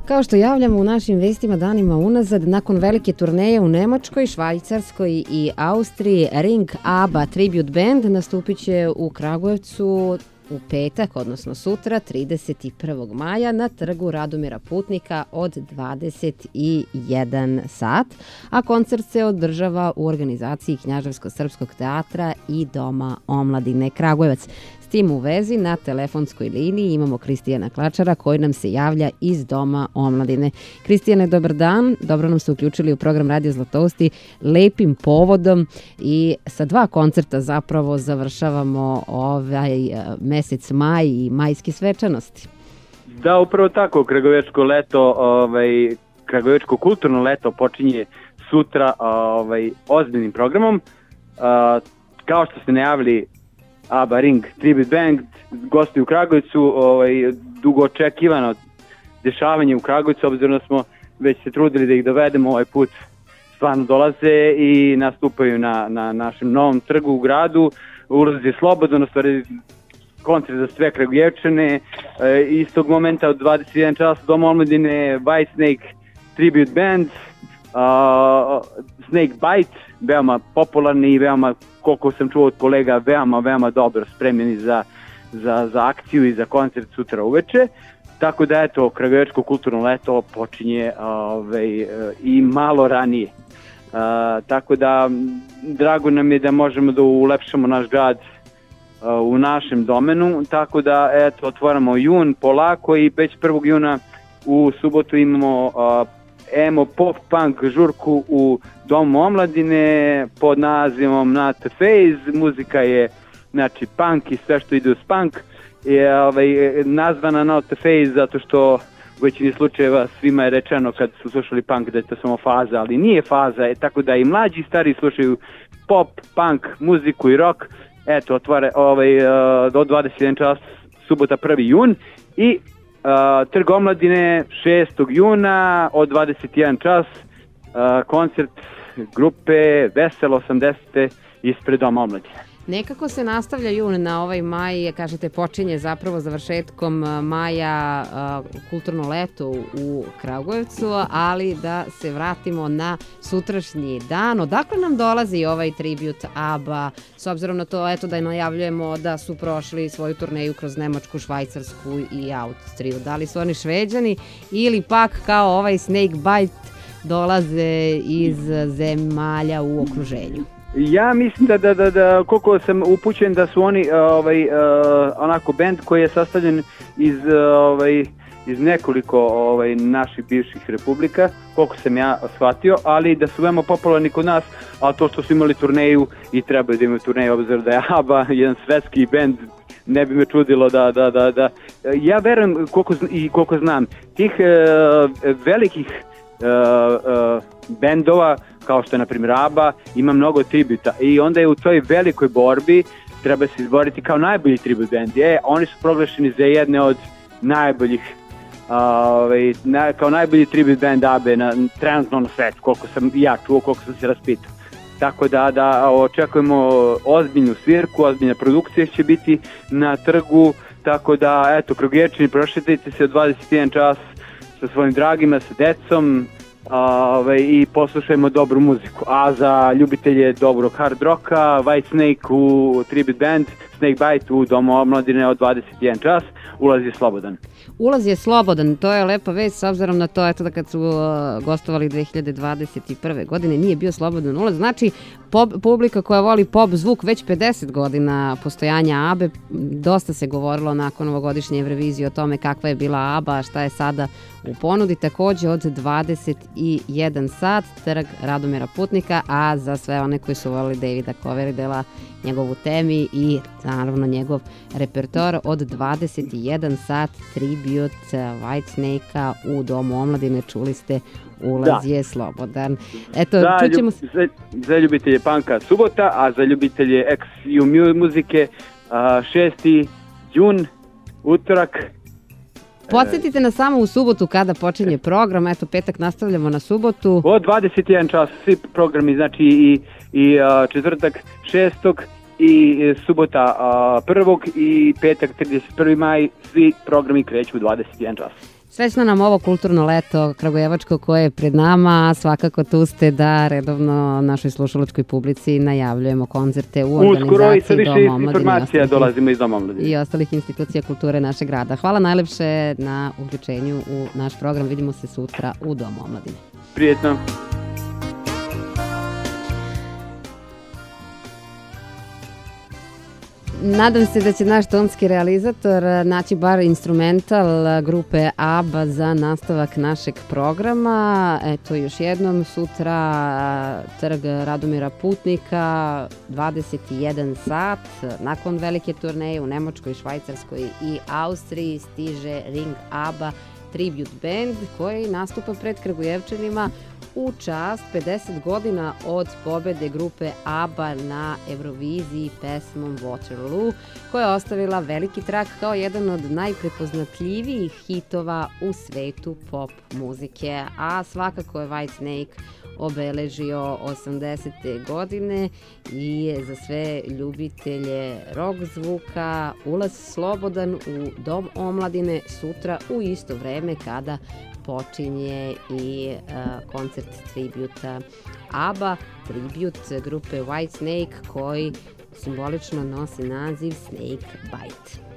Kao što javljamo u našim vestima danima unazad, nakon velike turneje u Nemačkoj, Švajcarskoj i Austriji, Ring ABBA Tribute Band nastupit će u Kragujevcu u petak, odnosno sutra, 31. maja na trgu Radomira Putnika od 21 sat, a koncert se održava u organizaciji Knjaževsko-srpskog teatra i Doma omladine Kragujevac. S tim u vezi na telefonskoj liniji imamo Kristijana Klačara koji nam se javlja iz Doma omladine. Kristijane, dobar dan, dobro nam se uključili u program Radio Zlatousti lepim povodom i sa 2 koncerta zapravo završavamo ovaj mesec maj i majske svečanosti. Da, upravo tako, Kragujevčko leto, Kragujevčko kulturno leto počinje sutra ozbiljnim programom. Kao što ste najavili, ABBA Ring Tribute Band gosti u Kragujevcu, dugo očekivano dešavanje u Kragujevcu, obzirom da smo već se trudili da ih dovedemo, ovaj put stvarno dolaze i nastupaju na našem novom trgu u gradu. Ulaz je slobodan, ostvari koncert za sve Kragujevčane. Istog momenta od 21 čas Dom omladine Whitesnake Tribute Band, Snake Bite, veoma popularni i veoma, koliko sam čuo od kolega, veoma dobro spremljeni za akciju i za koncert sutra uveče. Tako da eto, Kragujevčko kulturno leto počinje i malo ranije. Tako da drago nam je da možemo da ulepšamo naš grad u našem domenu, tako da eto, otvaramo jun polako i već 1. juna u subotu imamo emo pop punk žurku u Domu omladine pod nazivom Not a Phase. Muzika je znači punk i sve što ide uz punk je nazvana Not a Phase zato što u većini slučajeva svima je rečeno kad su slušali punk da je to samo faza, ali nije faza, tako da i mlađi i stari slušaju pop, punk, muziku i rock. Eto, otvore do 21 čas subota 1. jun i Trg omladine 6. juna od 21 čas koncert grupe Veselo 80. ispred Doma omladine. Nekako se nastavlja jun na ovaj maj, kažete počinje zapravo završetkom maja kulturno leto u Kragujevcu, ali da se vratimo na sutrašnji dan. Odakle nam dolazi ovaj tribut ABBA, s obzirom na to eto da najavljujemo da su prošli svoju turneju kroz Nemačku, Švajcarsku i Austriju. Da li su oni Šveđani ili pak kao ovaj Snake Bite dolaze iz zemalja u okruženju? Ja mislim da koliko sam upućen da su oni onako bend koji je sastavljen iz nekoliko naših bivših republika, koliko sam ja shvatio, ali da su veoma popularni kod nas, a to što su imali turneju i trebaju da imaju turneju, obzirom da je ABBA jedan svetski bend, ne bi me čudilo da ja verujem koliko znam tih velikih bendova kao što je na primjer ABBA ima mnogo tributa i onda je u toj velikoj borbi treba se izboriti kao najbolji tribut band. Oni su proglašeni za jedne od najboljih kao najbolji tribut band ABBA trenutno na svetu, koliko sam ja čuo, koliko sam se raspitao. Tako da očekujemo ozbiljnu svirku, ozbiljna produkcija će biti na trgu, tako da eto, Kragujevčani, prošetajte se od 21 čas sa svojim dragima, sa decom i poslušajmo dobru muziku. A za ljubitelje dobrog hard rocka, Whitesnake u Tribute Band, Snake Bite u Domu omladine od 21 čas, ulaz je slobodan. Ulaz je slobodan, to je lepa vest s obzirom na to eto da kad su gostovali 2021. godine nije bio slobodan ulaz. Znači, publika koja voli pop zvuk već 50 godina postojanja ABBE, dosta se govorilo nakon ovogodišnje Evrovizije o tome kakva je bila ABBA, šta je sada u ponudi. Takođe od 21 sat trg Radomira Putnika, a za sve one koji su volili Davida Coverdale, njegovu temi i naravno njegov repertoar od 21 sat tribute Whitesnake-a u Domu omladine, čuli ste, ulaz je slobodan. Eto, čućemo se. Za ljubitelje panka subota, a za ljubitelje XU muzike 6. jun, utorak. Podsjetite nas samo u subotu kada počinje program, eto petak nastavljamo na subotu. Od 21 čas svi programi, znači i četvrtak 6. i subota 1. i petak 31. maj, svi programi kreću u 21 čas. Srećno nam ovo kulturno leto kragujevačko koje je pred nama, a svakako tu ste da redovno našoj slušalačkoj publici najavljujemo koncerte u organizaciji Doma omladine. Informacija dolazimo iz Doma omladine. I ostalih institucija kulture našeg grada. Hvala najlepše na uključenju u naš program. Vidimo se sutra u Domu omladine. Prijetno. Nadam se da će naš tonski realizator naći bar instrumental grupe ABBA za nastavak našeg programa. Eto, još jednom, sutra trg Radomira Putnika, 21 sat. Nakon velike turneje u Nemačkoj, Švajcarskoj i Austriji stiže Ring ABBA Tribute Band koji nastupa pred Kragujevčanima u čast 50 godina od pobede grupe ABBA na Euroviziji pesmom Waterloo, koja je ostavila veliki trag kao jedan od najprepoznatljivijih hitova u svetu pop muzike. A svakako je Whitesnake obeležio 80. godine i za sve ljubitelje rock zvuka ulaz slobodan u Dom omladine sutra u isto vreme kada počinje i koncert tributa ABBA, tribut grupe Whitesnake koji simbolično nosi naziv Snake Bite.